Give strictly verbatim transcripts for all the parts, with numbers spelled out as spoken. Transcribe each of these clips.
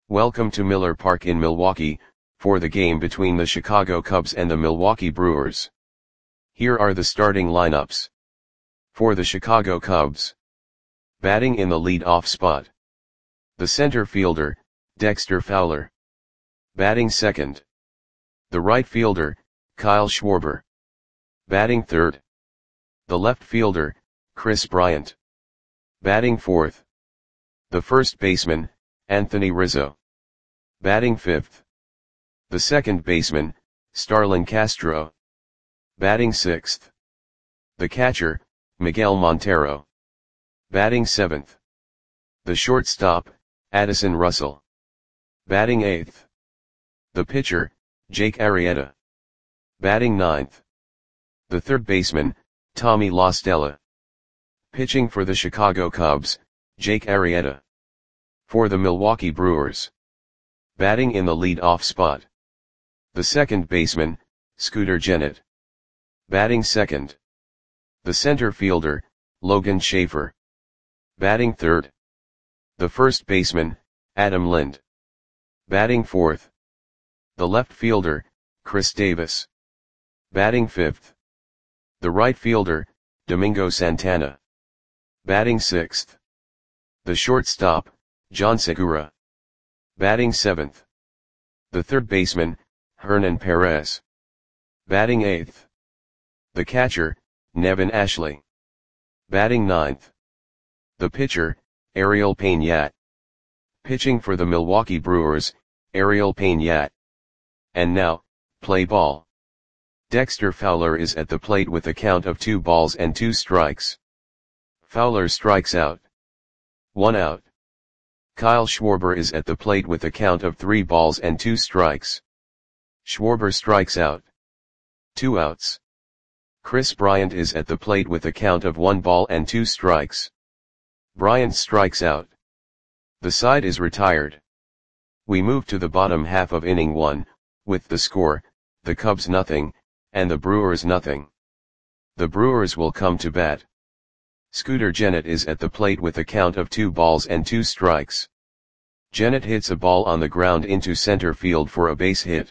Welcome to Miller Park in Milwaukee, for the game between the Chicago Cubs and the Milwaukee Brewers. Here are the starting lineups. For the Chicago Cubs. Batting in the lead-off spot. The center fielder, Dexter Fowler. Batting second. The right fielder, Kyle Schwarber. Batting third. The left fielder, Kris Bryant. Batting fourth. The first baseman, Anthony Rizzo. Batting fifth. The second baseman, Starlin Castro. Batting sixth. The catcher, Miguel Montero. Batting seventh. The shortstop, Addison Russell. Batting eighth. The pitcher, Jake Arrieta. Batting ninth. The third baseman, Tommy La Stella. Pitching for the Chicago Cubs, Jake Arrieta. For the Milwaukee Brewers. Batting in the lead-off spot. The second baseman, Scooter Gennett. Batting second. The center fielder, Logan Schafer. Batting third. The first baseman, Adam Lind. Batting fourth. The left fielder, Chris Davis. Batting fifth. The right fielder, Domingo Santana. Batting sixth. The shortstop, John Segura. Batting seventh. The third baseman, Hernan Perez. Batting eighth. The catcher, Nevin Ashley. Batting ninth. The pitcher, Ariel Peñat. Pitching for the Milwaukee Brewers, Ariel Peñat. And now, play ball. Dexter Fowler is at the plate with a count of two balls and two strikes. Fowler strikes out. One out. Kyle Schwarber is at the plate with a count of three balls and two strikes. Schwarber strikes out. Two outs. Kris Bryant is at the plate with a count of one ball and two strikes. Bryant strikes out. The side is retired. We move to the bottom half of inning one, with the score, the Cubs nothing, and the Brewers nothing. The Brewers will come to bat. Scooter Gennett is at the plate with a count of two balls and two strikes. Gennett hits a ball on the ground into center field for a base hit.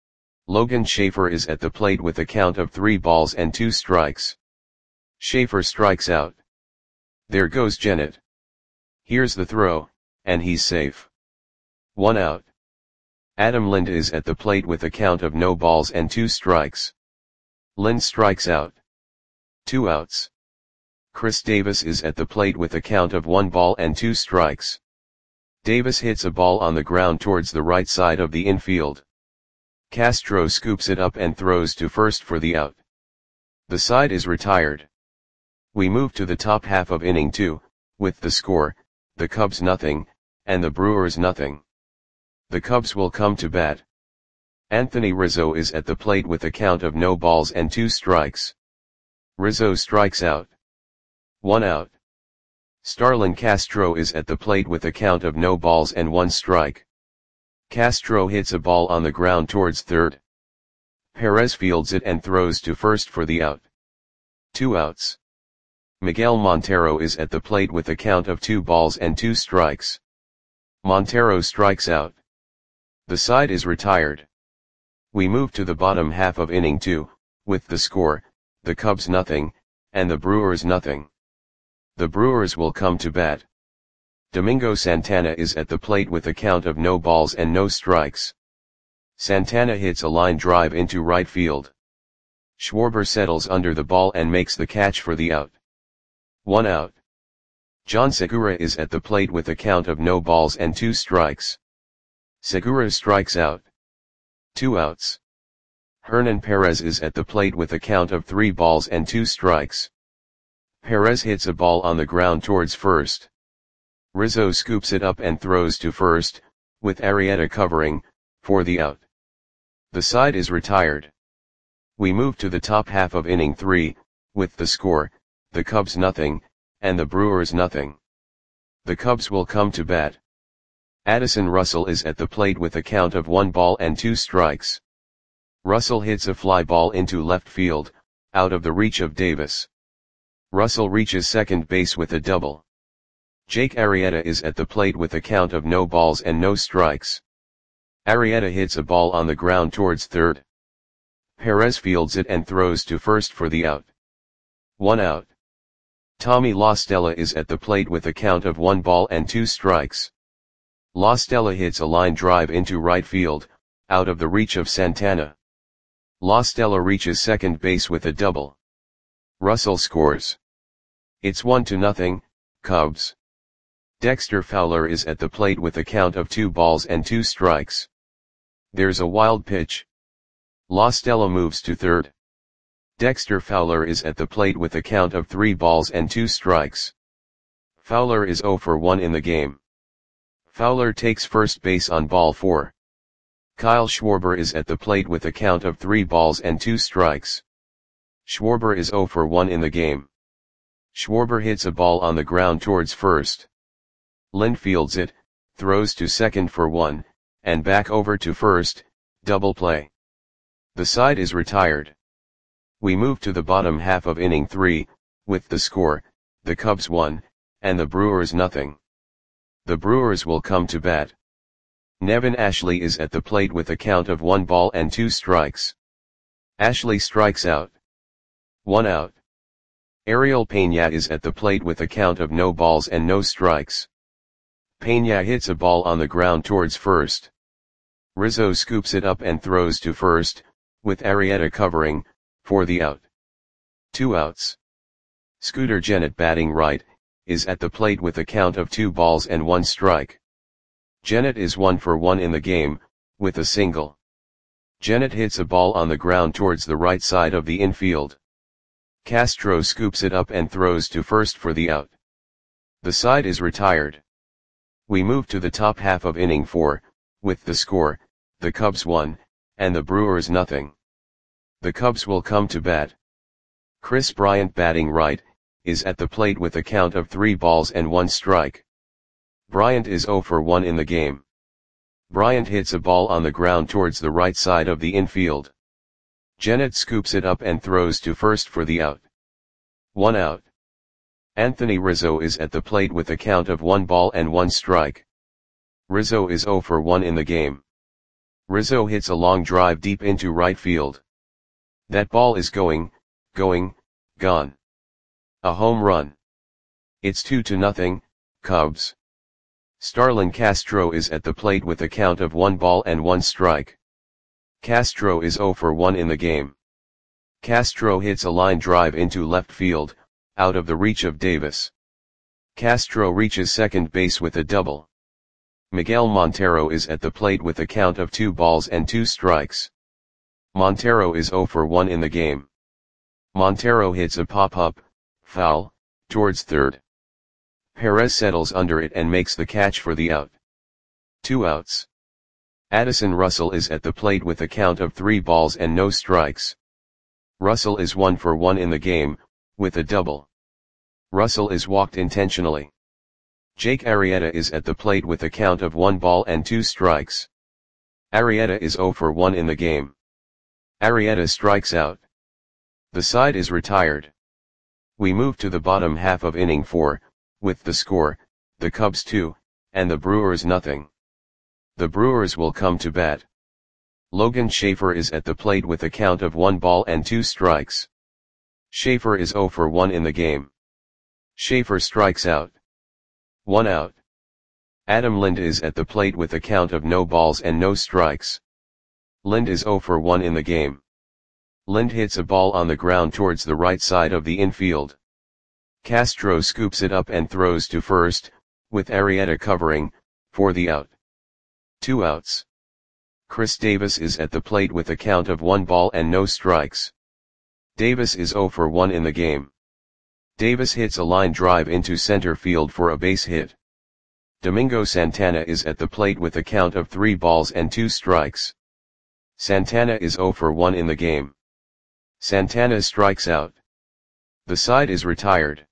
Logan Schafer is at the plate with a count of three balls and two strikes. Schafer strikes out. There goes Gennett. Here's the throw, and he's safe. One out. Adam Lind is at the plate with a count of no balls and two strikes. Lind strikes out. Two outs. Chris Davis is at the plate with a count of one ball and two strikes. Davis hits a ball on the ground towards the right side of the infield. Castro scoops it up and throws to first for the out. The side is retired. We move to the top half of inning two, with the score, the Cubs nothing, and the Brewers nothing. The Cubs will come to bat. Anthony Rizzo is at the plate with a count of no balls and two strikes. Rizzo strikes out. One out. Starlin Castro is at the plate with a count of no balls and one strike. Castro hits a ball on the ground towards third. Perez fields it and throws to first for the out. Two outs. Miguel Montero is at the plate with a count of two balls and two strikes. Montero strikes out. The side is retired. We move to the bottom half of inning two, with the score, the Cubs nothing, and the Brewers nothing. The Brewers will come to bat. Domingo Santana is at the plate with a count of no balls and no strikes. Santana hits a line drive into right field. Schwarber settles under the ball and makes the catch for the out. One out. John Segura is at the plate with a count of no balls and two strikes. Segura strikes out. Two outs. Hernan Perez is at the plate with a count of three balls and two strikes. Perez hits a ball on the ground towards first. Rizzo scoops it up and throws to first, with Arrieta covering, for the out. The side is retired. We move to the top half of inning three, with the score, the Cubs nothing, and the Brewers nothing. The Cubs will come to bat. Addison Russell is at the plate with a count of one ball and two strikes. Russell hits a fly ball into left field, out of the reach of Davis. Russell reaches second base with a double. Jake Arrieta is at the plate with a count of no balls and no strikes. Arrieta hits a ball on the ground towards third. Perez fields it and throws to first for the out. One out. Tommy La Stella is at the plate with a count of one ball and two strikes. La Stella hits a line drive into right field, out of the reach of Santana. La Stella reaches second base with a double. Russell scores. It's one to nothing, Cubs. Dexter Fowler is at the plate with a count of two balls and two strikes. There's a wild pitch. La Stella moves to third. Dexter Fowler is at the plate with a count of three balls and two strikes. Fowler is zero for one in the game. Fowler takes first base on ball four. Kyle Schwarber is at the plate with a count of three balls and two strikes. Schwarber is zero for one in the game. Schwarber hits a ball on the ground towards first. Lind fields it, throws to second for one, and back over to first, double play. The side is retired. We move to the bottom half of inning three, with the score, the Cubs one, and the Brewers nothing. The Brewers will come to bat. Nevin Ashley is at the plate with a count of one ball and two strikes. Ashley strikes out. One out. Ariel Peña is at the plate with a count of no balls and no strikes. Peña hits a ball on the ground towards first. Rizzo scoops it up and throws to first, with Arrieta covering, for the out. Two outs. Scooter Gennett batting right, is at the plate with a count of two balls and one strike. Gennett is one for one in the game, with a single. Gennett hits a ball on the ground towards the right side of the infield. Castro scoops it up and throws to first for the out. The side is retired. We move to the top half of inning four, with the score, the Cubs one, and the Brewers nothing. The Cubs will come to bat. Chris Bryant batting right, is at the plate with a count of three balls and one strike. Bryant is zero for one in the game. Bryant hits a ball on the ground towards the right side of the infield. Gennett scoops it up and throws to first for the out. One out. Anthony Rizzo is at the plate with a count of one ball and one strike. Rizzo is zero for one in the game. Rizzo hits a long drive deep into right field. That ball is going, going, gone. A home run. It's two to nothing, Cubs. Starlin Castro is at the plate with a count of one ball and one strike. Castro is zero for one in the game. Castro hits a line drive into left field, out of the reach of Davis. Castro reaches second base with a double. Miguel Montero is at the plate with a count of two balls and two strikes. Montero is zero for one in the game. Montero hits a pop-up, foul, towards third. Perez settles under it and makes the catch for the out. Two outs. Addison Russell is at the plate with a count of three balls and no strikes. Russell is one for one in the game, with a double. Russell is walked intentionally. Jake Arrieta is at the plate with a count of one ball and two strikes. Arrieta is zero for one in the game. Arrieta strikes out. The side is retired. We move to the bottom half of inning four, with the score, the Cubs two, and the Brewers nothing. The Brewers will come to bat. Logan Schaefer is at the plate with a count of one ball and two strikes. Schaefer is zero for one in the game. Schaefer strikes out. One out. Adam Lind is at the plate with a count of no balls and no strikes. Lind is zero for one in the game. Lind hits a ball on the ground towards the right side of the infield. Castro scoops it up and throws to first, with Arrieta covering, for the out. Two outs. Chris Davis is at the plate with a count of one ball and no strikes. Davis is zero for one in the game. Davis hits a line drive into center field for a base hit. Domingo Santana is at the plate with a count of three balls and two strikes. Santana is zero for one in the game. Santana strikes out. The side is retired.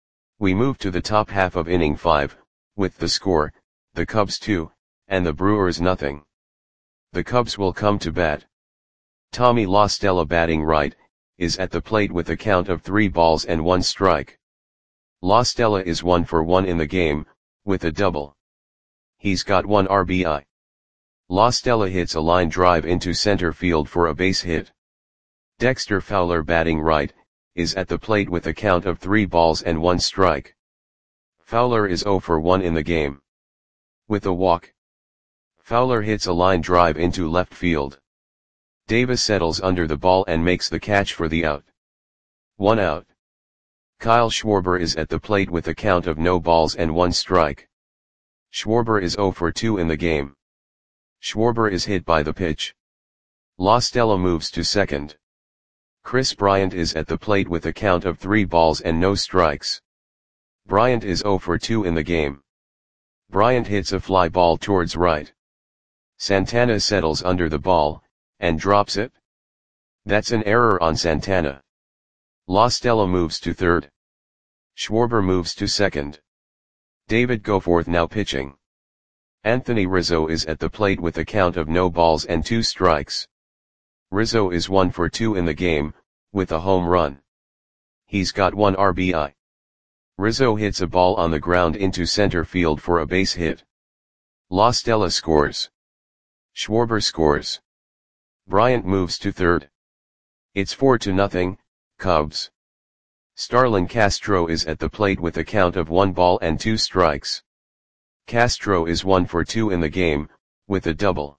We move to the top half of inning five, with the score, the Cubs two, and the Brewers nothing. The Cubs will come to bat. Tommy La Stella batting right, is at the plate with a count of three balls and one strike. La Stella is one for one in the game, with a double. He's got one R B I. La Stella hits a line drive into center field for a base hit. Dexter Fowler, batting right, is at the plate with a count of three balls and one strike. Fowler is zero for one in the game. With a walk, Fowler hits a line drive into left field. Davis settles under the ball and makes the catch for the out. One out. Kyle Schwarber is at the plate with a count of no balls and one strike. Schwarber is zero for two in the game. Schwarber is hit by the pitch. La Stella moves to second. Chris Bryant is at the plate with a count of three balls and no strikes. Bryant is zero for two in the game. Bryant hits a fly ball towards right. Santana settles under the ball, and drops it. That's an error on Santana. La Stella moves to third. Schwarber moves to second. David Goforth now pitching. Anthony Rizzo is at the plate with a count of no balls and two strikes. Rizzo is one for two in the game, with a home run. He's got one R B I. Rizzo hits a ball on the ground into center field for a base hit. La Stella scores. Schwarber scores. Bryant moves to third. It's four to nothing, Cubs. Starlin Castro is at the plate with a count of one ball and two strikes. Castro is one for two in the game, with a double.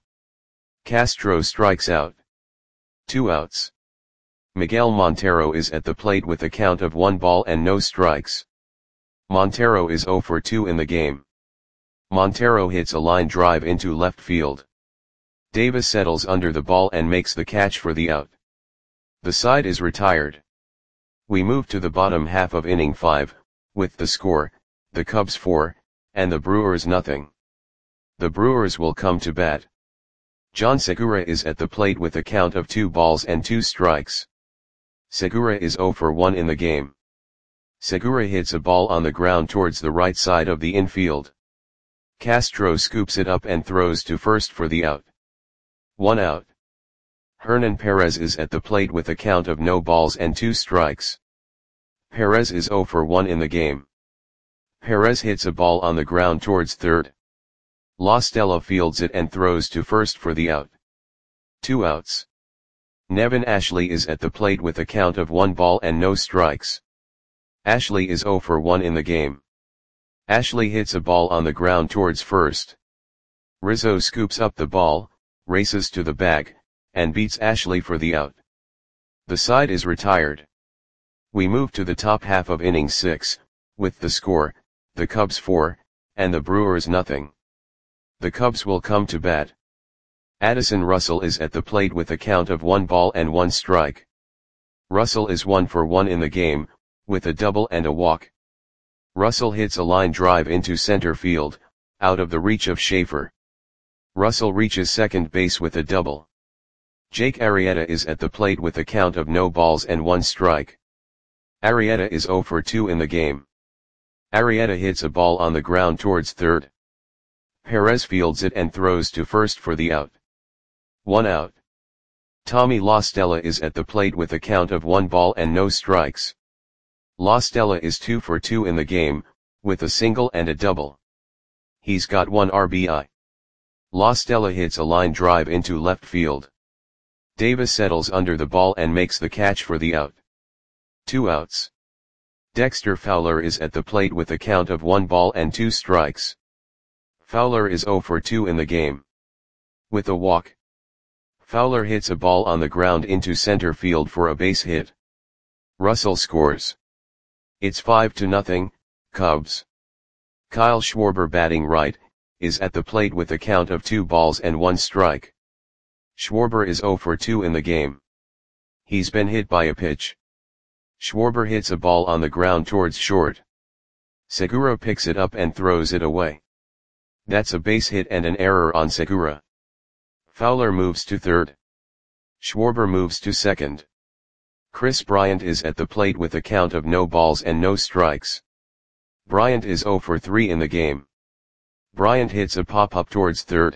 Castro strikes out. Two outs. Miguel Montero is at the plate with a count of one ball and no strikes. Montero is zero for two in the game. Montero hits a line drive into left field. Davis settles under the ball and makes the catch for the out. The side is retired. We move to the bottom half of inning five, with the score, the Cubs four, and the Brewers nothing. The Brewers will come to bat. John Segura is at the plate with a count of two balls and two strikes. Segura is zero for one in the game. Segura hits a ball on the ground towards the right side of the infield. Castro scoops it up and throws to first for the out. One out. Hernan Perez is at the plate with a count of no balls and two strikes. Perez is zero for one in the game. Perez hits a ball on the ground towards third. La Stella fields it and throws to first for the out. Two outs. Nevin Ashley is at the plate with a count of one ball and no strikes. Ashley is zero for one in the game. Ashley hits a ball on the ground towards first. Rizzo scoops up the ball, races to the bag, and beats Ashley for the out. The side is retired. We move to the top half of inning six, with the score, the Cubs four, and the Brewers nothing. The Cubs will come to bat. Addison Russell is at the plate with a count of one ball and one strike. Russell is one for one in the game, with a double and a walk. Russell hits a line drive into center field, out of the reach of Schaefer. Russell reaches second base with a double. Jake Arrieta is at the plate with a count of no balls and one strike. Arrieta is zero for two in the game. Arrieta hits a ball on the ground towards third. Perez fields it and throws to first for the out. One out. Tommy La Stella is at the plate with a count of one ball and no strikes. La Stella is two for two in the game, with a single and a double. He's got one R B I. La Stella hits a line drive into left field. Davis settles under the ball and makes the catch for the out. Two outs. Dexter Fowler is at the plate with a count of one ball and two strikes. Fowler is zero for two in the game. With a walk, Fowler hits a ball on the ground into center field for a base hit. Russell scores. It's five to nothing, Cubs. Kyle Schwarber, batting right, is at the plate with a count of two balls and one strike. Schwarber is zero for two in the game. He's been hit by a pitch. Schwarber hits a ball on the ground towards short. Segura picks it up and throws it away. That's a base hit and an error on Segura. Fowler moves to third. Schwarber moves to second. Chris Bryant is at the plate with a count of no balls and no strikes. Bryant is zero for three in the game. Bryant hits a pop-up towards third.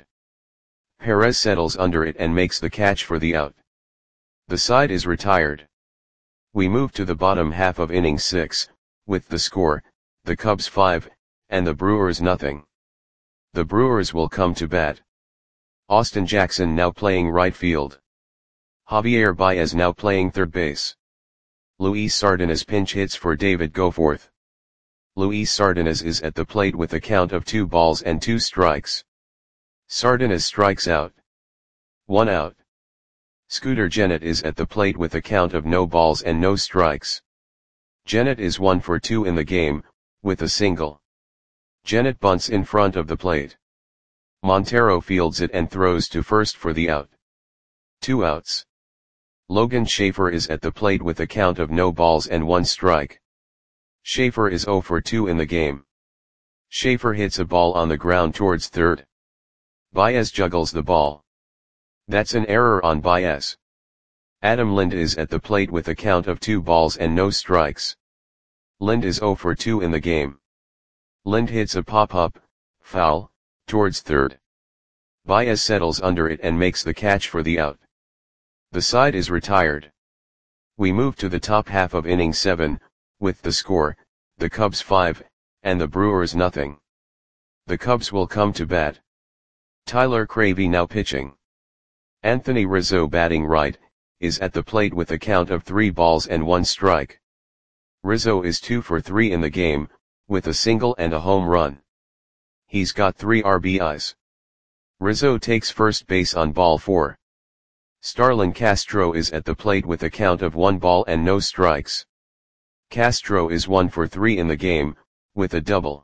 Perez settles under it and makes the catch for the out. The side is retired. We move to the bottom half of inning six, with the score, the Cubs five, and the Brewers nothing. The Brewers will come to bat. Austin Jackson now playing right field. Javier Baez now playing third base. Luis Sardinas pinch hits for David Goforth. Luis Sardinas is at the plate with a count of two balls and two strikes. Sardinas strikes out. One out. Scooter Gennett is at the plate with a count of no balls and no strikes. Gennett is one for two in the game, with a single. Gennett bunts in front of the plate. Montero fields it and throws to first for the out. Two outs. Logan Schaefer is at the plate with a count of no balls and one strike. Schaefer is zero for two in the game. Schaefer hits a ball on the ground towards third. Baez juggles the ball. That's an error on Baez. Adam Lind is at the plate with a count of two balls and no strikes. Lind is zero for two in the game. Lind hits a pop-up, foul, towards third. Baez settles under it and makes the catch for the out. The side is retired. We move to the top half of inning seven, with the score, the Cubs five, and the Brewers nothing. The Cubs will come to bat. Tyler Cravey now pitching. Anthony Rizzo batting right, is at the plate with a count of three balls and one strike. Rizzo is two for three in the game, with a single and a home run. He's got three R B Is. Rizzo takes first base on ball four. Starlin Castro is at the plate with a count of one ball and no strikes. Castro is one for three in the game, with a double.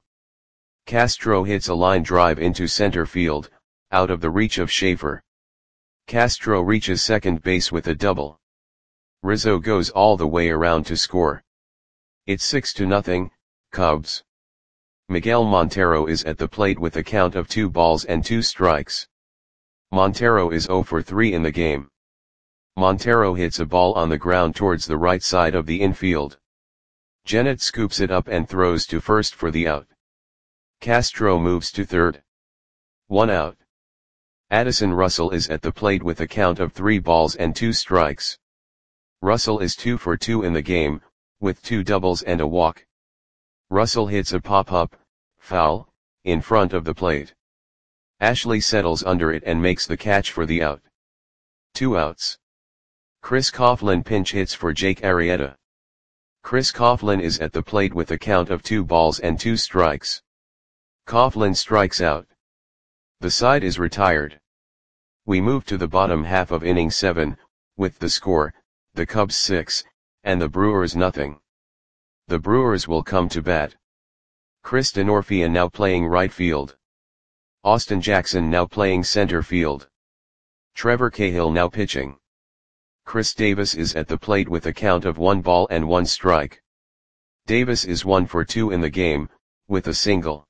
Castro hits a line drive into center field, out of the reach of Schaefer. Castro reaches second base with a double. Rizzo goes all the way around to score. It's six to nothing, Cubs. Miguel Montero is at the plate with a count of two balls and two strikes. Montero is zero for three in the game. Montero hits a ball on the ground towards the right side of the infield. Gennett scoops it up and throws to first for the out. Castro moves to third. One out. Addison Russell is at the plate with a count of three balls and two strikes. Russell is two for two in the game, with two doubles and a walk. Russell hits a pop-up, foul, in front of the plate. Ashley settles under it and makes the catch for the out. Two outs. Chris Coughlin pinch hits for Jake Arrieta. Chris Coughlin is at the plate with a count of two balls and two strikes. Coughlin strikes out. The side is retired. We move to the bottom half of inning seven, with the score, the Cubs six, and the Brewers nothing. The Brewers will come to bat. Chris Denorfia now playing right field. Austin Jackson now playing center field. Trevor Cahill now pitching. Chris Davis is at the plate with a count of one ball and one strike. Davis is one for two in the game, with a single.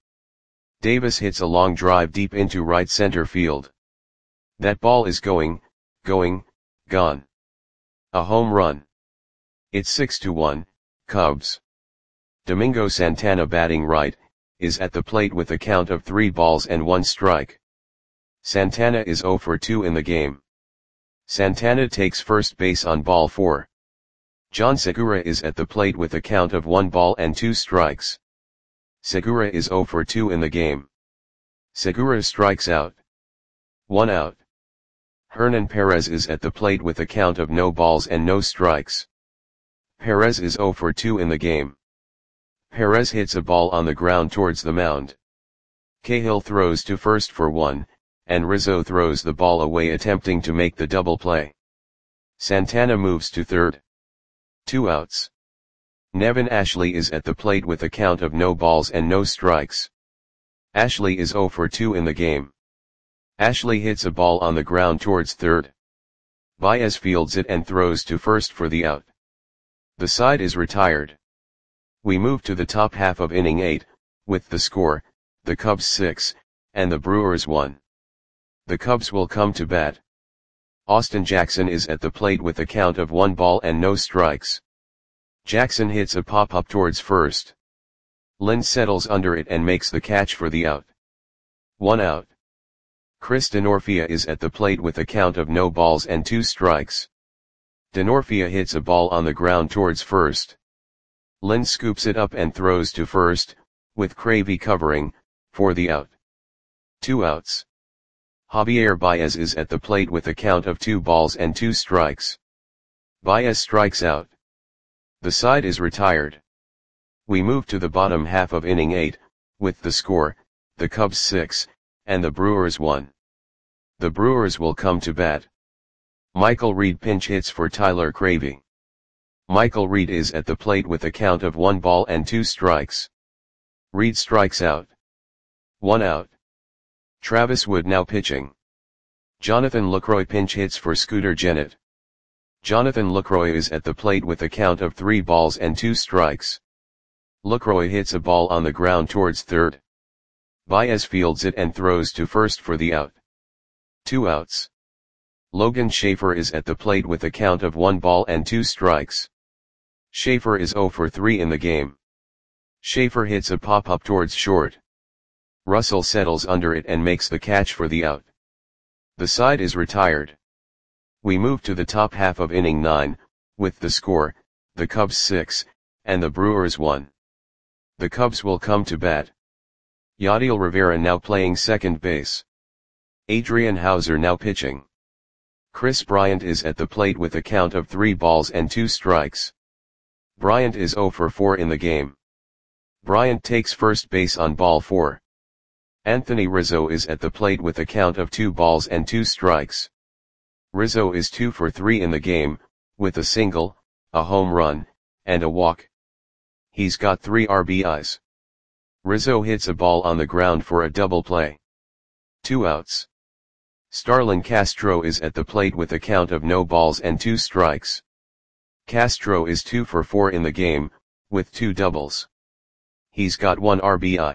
Davis hits a long drive deep into right center field. That ball is going, going, gone. A home run. It's six to one, Cubs. Domingo Santana batting right, is at the plate with a count of three balls and one strike. Santana is zero for two in the game. Santana takes first base on ball four. John Segura is at the plate with a count of one ball and two strikes. Segura is zero for two in the game. Segura strikes out. One out. Hernan Perez is at the plate with a count of no balls and no strikes. Perez is zero for two in the game. Perez hits a ball on the ground towards the mound. Cahill throws to first for one, and Rizzo throws the ball away attempting to make the double play. Santana moves to third. Two outs. Nevin Ashley is at the plate with a count of no balls and no strikes. Ashley is zero for two in the game. Ashley hits a ball on the ground towards third. Baez fields it and throws to first for the out. The side is retired. We move to the top half of inning eight, with the score, the Cubs six, and the Brewers one. The Cubs will come to bat. Austin Jackson is at the plate with a count of one ball and no strikes. Jackson hits a pop-up towards first. Lind settles under it and makes the catch for the out. One out. Chris Denorfia is at the plate with a count of no balls and two strikes. Denorfia hits a ball on the ground towards first. Lind scoops it up and throws to first, with Cravey covering, for the out. Two outs. Javier Baez is at the plate with a count of two balls and two strikes. Baez strikes out. The side is retired. We move to the bottom half of inning eight, with the score, the Cubs six, and the Brewers one. The Brewers will come to bat. Michael Reed pinch hits for Tyler Cravey. Michael Reed is at the plate with a count of one ball and two strikes. Reed strikes out. One out. Travis Wood now pitching. Jonathan Lucroy pinch hits for Scooter Gennett. Jonathan Lucroy is at the plate with a count of three balls and two strikes. Lucroy hits a ball on the ground towards third. Baez fields it and throws to first for the out. Two outs. Logan Schaefer is at the plate with a count of one ball and two strikes. Schaefer is oh for three in the game. Schaefer hits a pop-up towards short. Russell settles under it and makes the catch for the out. The side is retired. We move to the top half of inning nine, with the score, the Cubs six, and the Brewers one. The Cubs will come to bat. Yadiel Rivera now playing second base. Adrian Hauser now pitching. Chris Bryant is at the plate with a count of three balls and two strikes. Bryant is oh for four in the game. Bryant takes first base on ball four. Anthony Rizzo is at the plate with a count of two balls and two strikes. Rizzo is two for three in the game, with a single, a home run, and a walk. He's got three R B Is. Rizzo hits a ball on the ground for a double play. Two outs. Starlin Castro is at the plate with a count of no balls and two strikes. Castro is two for four in the game, with two doubles. He's got one R B I.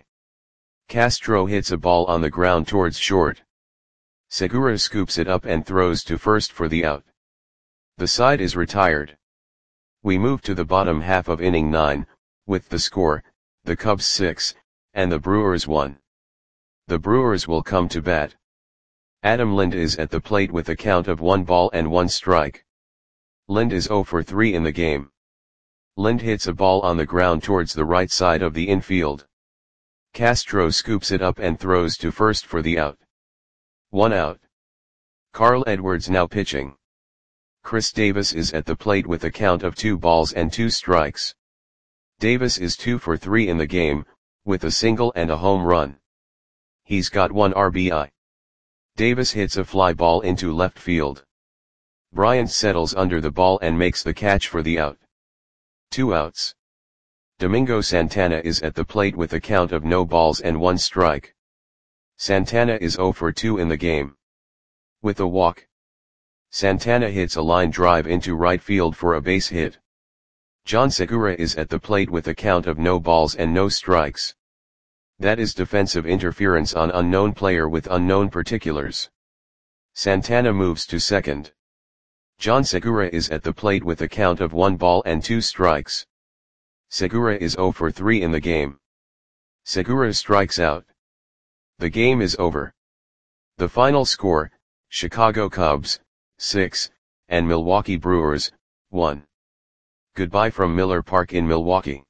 Castro hits a ball on the ground towards short. Segura scoops it up and throws to first for the out. The side is retired. We move to the bottom half of inning nine, with the score, the Cubs six, and the Brewers one. The Brewers will come to bat. Adam Lind is at the plate with a count of one ball and one strike. Lind is oh for three in the game. Lind hits a ball on the ground towards the right side of the infield. Castro scoops it up and throws to first for the out. One out. Carl Edwards now pitching. Chris Davis is at the plate with a count of two balls and two strikes. Davis is two for three in the game, with a single and a home run. He's got one R B I. Davis hits a fly ball into left field. Bryant settles under the ball and makes the catch for the out. Two outs. Domingo Santana is at the plate with a count of no balls and one strike. Santana is oh for two in the game. With a walk. Santana hits a line drive into right field for a base hit. John Segura is at the plate with a count of no balls and no strikes. That is defensive interference on unknown player with unknown particulars. Santana moves to second. John Segura is at the plate with a count of one ball and two strikes. Segura is oh for three in the game. Segura strikes out. The game is over. The final score, Chicago Cubs, six, and Milwaukee Brewers, one. Goodbye from Miller Park in Milwaukee.